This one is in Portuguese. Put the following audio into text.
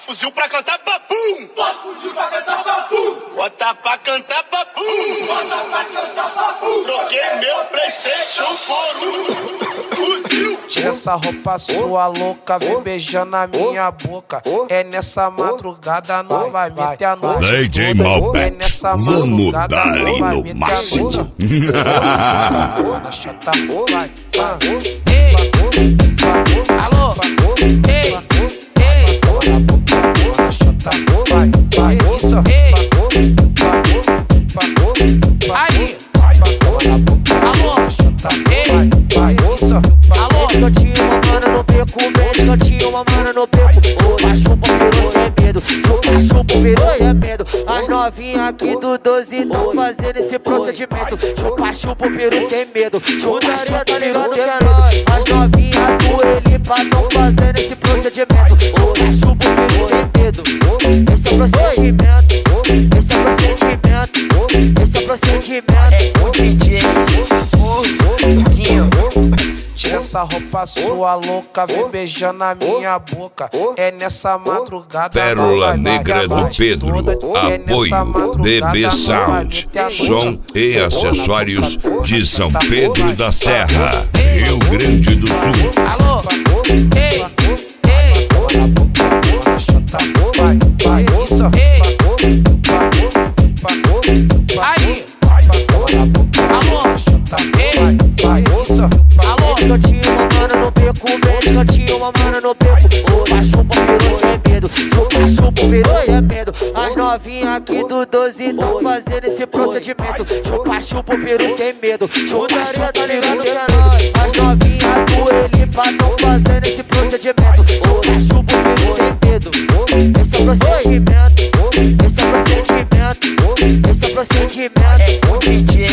fuzil pra cantar papum. Bota fuzil pra cantar papum. Bota pra cantar papum. Bota pra cantar papum. Troquei meu PlayStation por fuzil. Tira essa roupa sua louca, vem beijando a minha boca. É nessa madrugada nós vai meter a noite toda. É nessa madrugada nós vai meter a noite toda. Chata, vai, ei, alô, ei, ei, chata, vai, isso, ei, aí, alô, chata, ei, vai, isso, alô. Cantinho, uma mana no beco, mete cantinho, uma mana no beco. Chupa, chupa, virou sem medo. Chupa, chupa, virou sem medo. As novinhas aqui do 12 tão fazendo esse procedimento. Chupa, chupa, virou sem medo. Putaria, tá ligado que é nóis. As novinhas do Elipa tão fazendo esse procedimento. Chupa, chupa, virou sem medo. Esse é o procedimento. Esse é o procedimento. Esse é o procedimento. O DJ Tira essa roupa sua louca, vem beijando a minha boca. É nessa madrugada. Pérola Negra do Pedro. Apoio DB Sound. Som e acessórios de São Pedro da Serra, Rio Grande do Sul. Alô, ei, ei, vai, isso, ei, aí, alô, ei, vai, isso, alô. Cantinho, uma mana no beco, mete cantinho, uma mana no beco. Chupa, chupa, virou sem medo. Chupa, chupa, virou sem medo. As novinhas aqui do 12 tão fazendo esse procedimento. Chupa, chupa, virou sem medo. Putaria, tá ligado que é nóis. As novinhas do Elipa tão fazendo esse procedimento. Chupa, chupa, virou sem medo. Esse é o procedimento. Esse é o procedimento. Esse é o procedimento. o DJ